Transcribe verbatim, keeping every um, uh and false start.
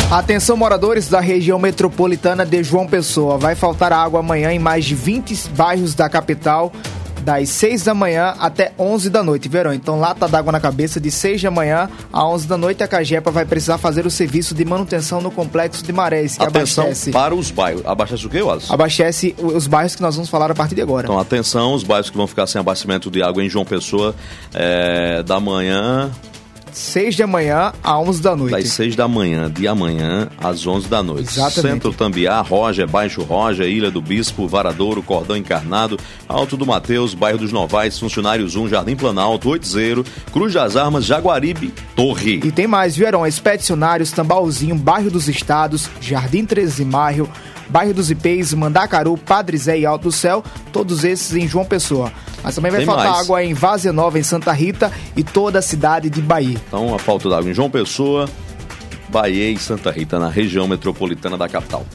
Atenção, moradores da região metropolitana de João Pessoa. Vai faltar água amanhã em mais de vinte bairros da capital, das seis da manhã até onze da noite, verão. Então, lata d'água na cabeça de seis da manhã a onze da noite. A Cagepa vai precisar fazer o serviço de manutenção no complexo de Marés, que atenção abastece... para os bairros. Abastece o quê, Wallace? Abastece os bairros que nós vamos falar a partir de agora. Então, atenção, os bairros que vão ficar sem abastecimento de água em João Pessoa, é, da manhã... seis da manhã a onze da noite. Das seis da manhã, de amanhã, às onze da noite. Exatamente. Centro Tambiá, Roja, Baixo Roja, Ilha do Bispo, Varadouro, Cordão Encarnado, Alto do Mateus, Bairro dos Novais, Funcionários um, Jardim Planalto, Oitizeiro, Cruz das Armas, Jaguaribe, Torre. E tem mais, Verão, Expedicionários, Tambaúzinho, Bairro dos Estados, Jardim treze de Maio, Bairro dos Ipês, Mandacaru, Padre Zé e Alto do Céu, todos esses em João Pessoa. Mas também vai Tem faltar mais. água em Várzea Nova, em Santa Rita e toda a cidade de Bahia. Então, a falta d'água em João Pessoa, Bahia e Santa Rita, na região metropolitana da capital.